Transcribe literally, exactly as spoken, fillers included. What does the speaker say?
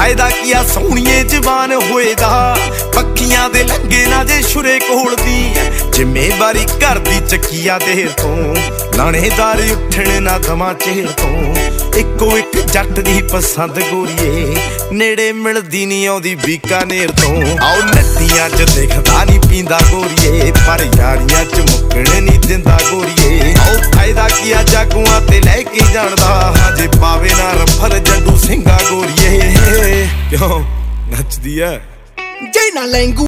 फायदा किया सोहणीए जवान होएगा पक्खियां दे लंगे ना जे छुरे कोलदी जिम्मेवारी घर दी चकिया देर तो लाणेदार उठण ना दमा चेर तो इक्को एक जट दी पसंद गोरीए नेड़े मिलदी नी आउंदी बीकानेर तो आओ नट्टियां च देखदा नी पींदा गोरीए पर यारियां च मुक्कण नी दिंदा गोरीए आओ फायदा किया जागुआं ते लैके जाणदा हजे पावे ना रफल जंडू ਸਿੰਘਾ गोरीए क्यों नचदी है जे ना लैंगू